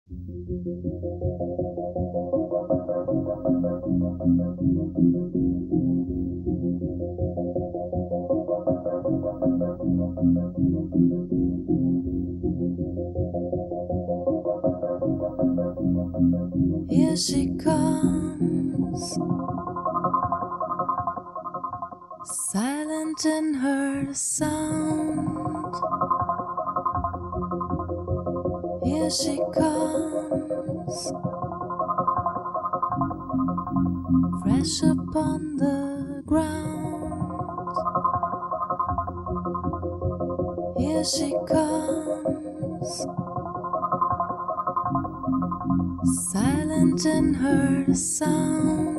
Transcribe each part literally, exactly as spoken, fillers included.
Here she comes, silent in her sound. Here she comes, fresh upon the ground. Here she comes, silent in her sound.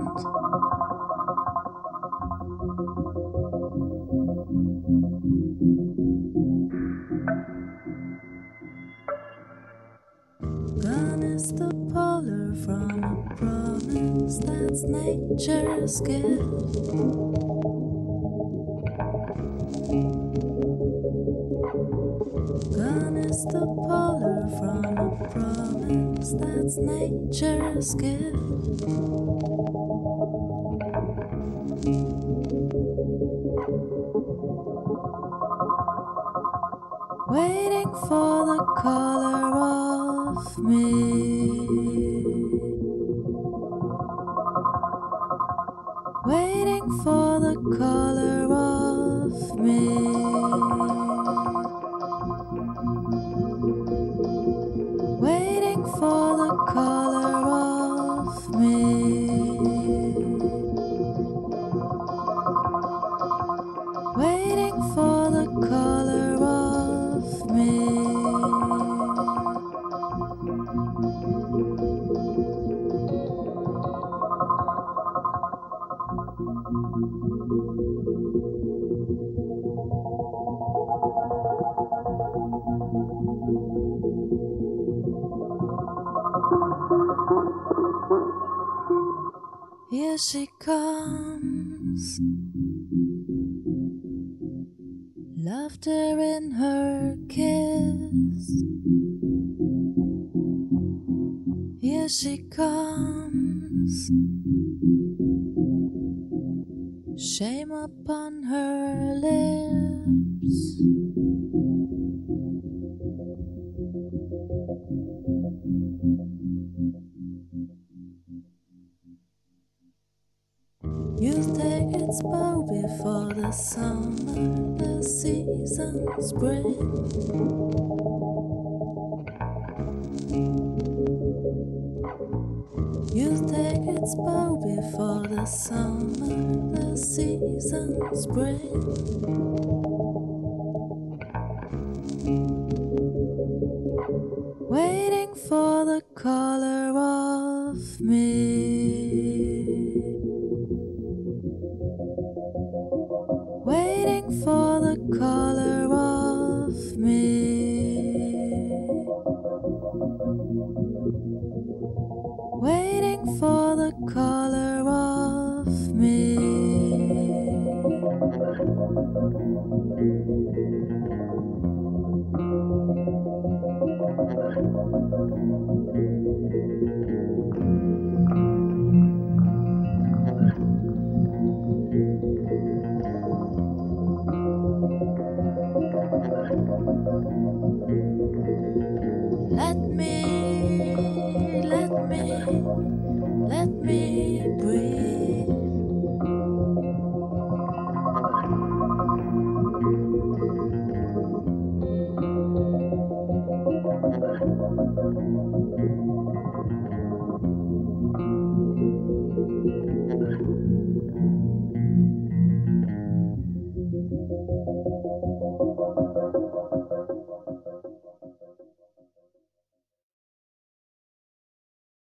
Gone is the polar from a promise that's nature's gift. Gone is the polar from a promise that's nature's gift. Waiting for the color of me, waiting for the color of me, waiting for the color of me, waiting for the color of me. Here she comes, laughter in her kiss. Here she comes, shame upon her lips. Youth take its bow before the summer, the seasons bring. Youth take its bow before the summer, the seasons bring. Waiting for the color of me, waiting for the color of me, waiting for